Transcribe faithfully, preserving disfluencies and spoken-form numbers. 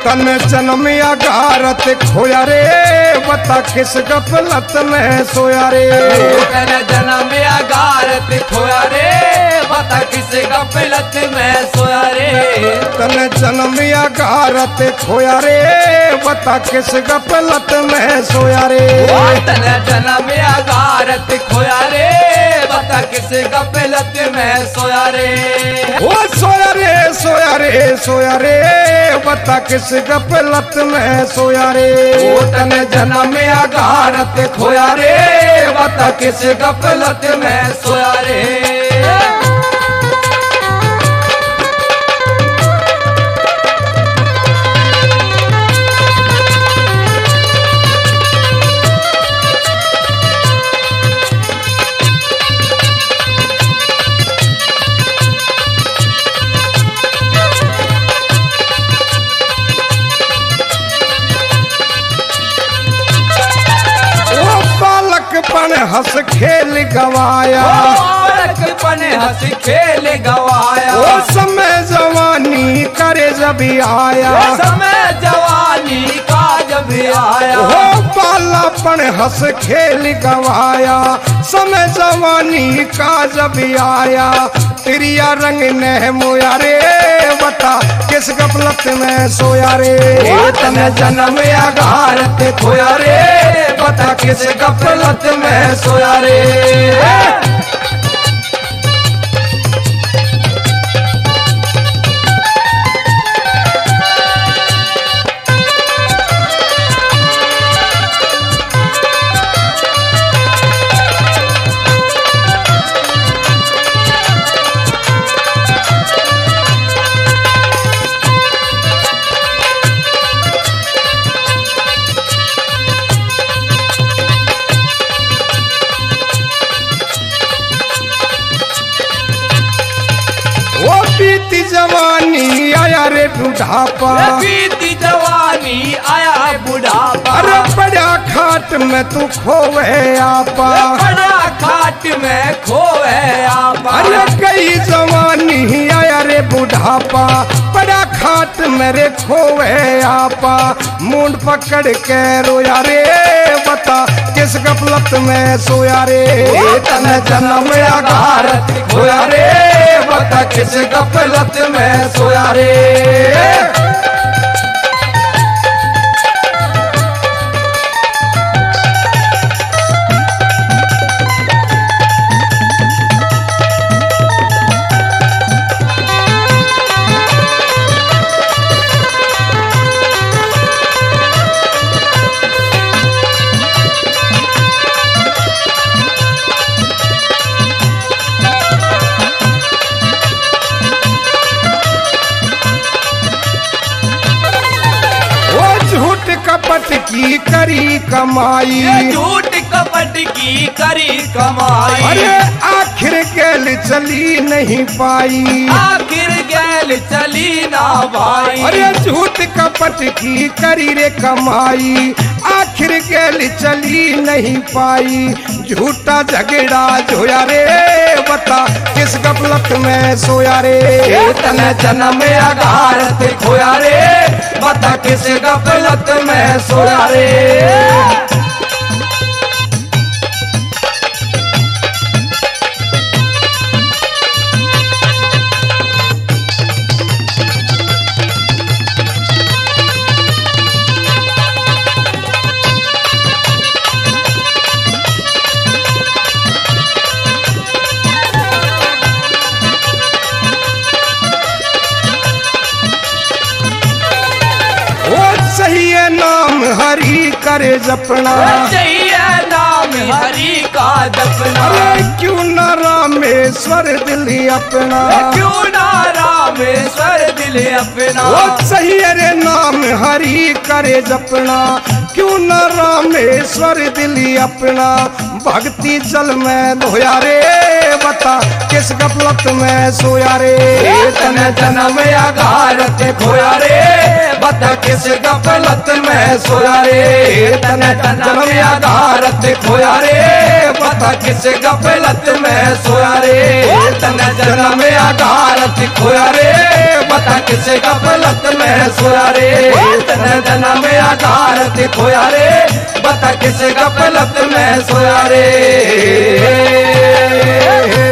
तन जन्म अगारत खोया रे बता किस गफलत में सोया रे। तन जन्म अगारत खोया रे बता किस गफलत में सोया रे। तन जन्म अगारत खोया रे बता किस गफलत में सोया रे। तन जन्म अगारत खोया रे बता किस गफलत में सोया रे। ओ सोया रे सोया रे सोया रे बता किस गफलत में सोया रे। तन जन्म अगारत खोया रे बता किस गफलत में सोया रे। पन हंस खेल गवाया पन हंस खेल गवाया। ओ समय जवानी करे जब आया। समय जवानी का जब आया। हो बालापन हंस खेल गवाया समय जवानी का जब आया। तिरिया रंग ने मोया रे बता किस गफलत में सोया रे। तन जन्म अगारत खोया रे बता किस गफलत में सोया रे। बीती जवानी आया रे बुढ़ापा। बीती जवानी आया बुढ़ापा। अरे बड़ा खाट में तू खोवे आपा। बड़ा खाट में खोवे आपा। अरे कई जवानी आया रे बुढ़ापा बड़ा खाट में रे खोवे आपा। मुंड पकड़ के रोया रे बता किस गफलत में सोया रे। तन जन्म अगारत खोया रे बता किस गफलत में सोया रे। कपट की करी कमाई। झूठ कपट की करी कमाई। अरे आखिर गैल चली नहीं पाई। आखिर गैल चली ना भाई। अरे झूठ कपट की करी रे कमाई आखिर गैल चली नहीं पाई। झूठा झगड़ा जोया रे बता किस गफलत में सोया रे। तन जन्म अगारत खोया रे बता किस गफलत में सोया रे। सही है नाम हरि करे जपना। चाहिए नाम हरि का जपना। अरे क्यों ना रामेश्वर दिल अपना। क्यों ना रामेश्वर दिल अपना। वो सही रे नाम हरि करे जपना क्यों ना रामेश्वर दिल अपना। भक्ति जल में धोया रे बता किस गफलत में सोया रे। तन जन्म अगारत खोया रे बता किस गफलत में सोया रे। तन जन्म अगारत खोया रे बता किस गफलत में सोया रे। तन जन्म अगारत खोया रे बता किस गफलत में सोया रे तन जन्म आधार खोया रे बता किस गफलत में सोया रे